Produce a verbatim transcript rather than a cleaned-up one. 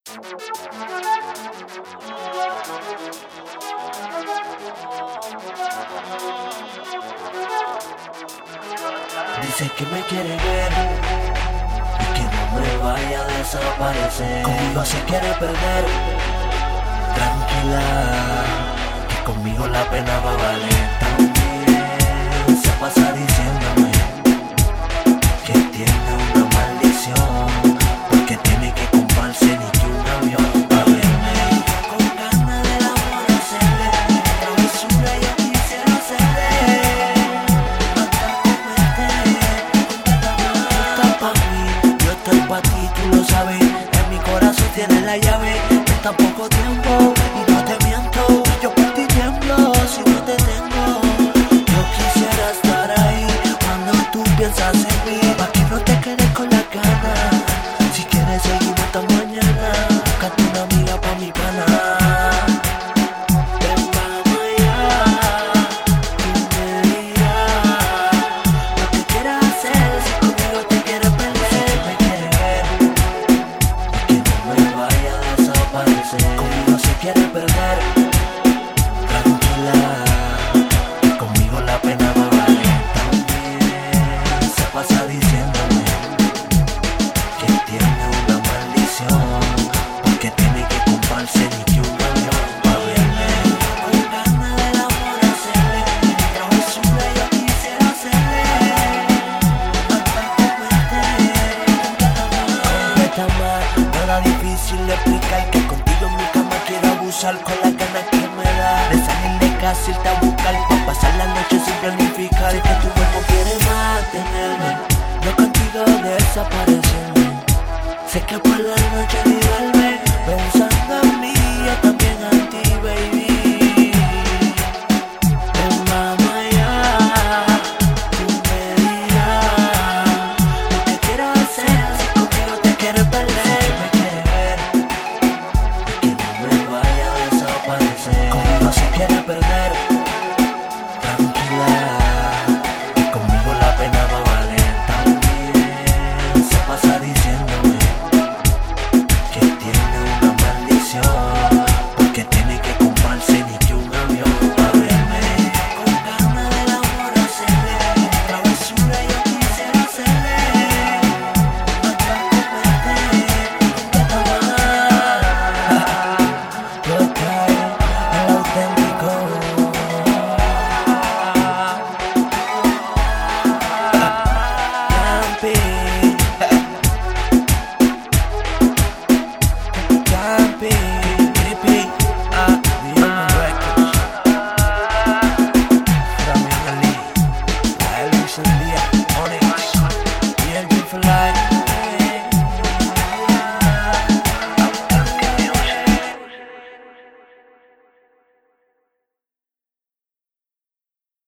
Dice que me quiere ver y que no me vaya a desaparecer. Conmigo se quiere perder. Tranquila, que conmigo la pena va a valer. También se pasa diciéndome que tiene una maldición, porque tiene que comprarse ni que un avión pa' verme. Con ganas del amor hacerle travesura, yo quisiera hacerle yo estoy pa' ti, tú lo sabes. En mi corazón tienes la llave. En tan poco tiempo y no te miento. Yo por ti tiemblo si no te tengo. Yo quisiera estar ahí cuando tú piensas en mí, pa' que no te quedes con la gana. Si quieres seguir hasta mañana, buscate una amiga pa' mi pana. Ven, vamos allá, tú me dirás lo que quieras hacer. Si conmigo te quieres perder, me quieres ver y que no me vaya a desaparecer. Conmigo se quiere perder. Tranquila, que conmigo la pena va a valer. También se pasa diciéndome que tiene una maldición, porque tiene que comprarse ni que un avión pa' verme. Con ganas del amor hacerle travesura, yo quisiera hacerle completa más. Nada difícil de explicar que contigo en mi cama quiero abusar con las ganas que me da de salir de casa, irte a buscar pa' pasar la noche sin planificar. Sé que tu cuerpo quiere mantenerme, yo contigo desaparecerme. Sé que por la noche olvidarme, pensando en mí, yo también en ti, baby. Ven, vamos allá, tú me dirás lo que quieras hacer. Si conmigo te quieres perder, me quieres ver y que no me vaya a desaparecer. Conmigo se quiere perder. Tranquila, que conmigo la pena va a valer. También se pasa diciéndome que tiene una maldición, porque tiene que comprarse ni que un avión pa' verme. Con ganas del amor hacerle travesura, yo quisiera hacerle hasta comerte completa más. Yo estoy el auténtico. Jumping, jumping.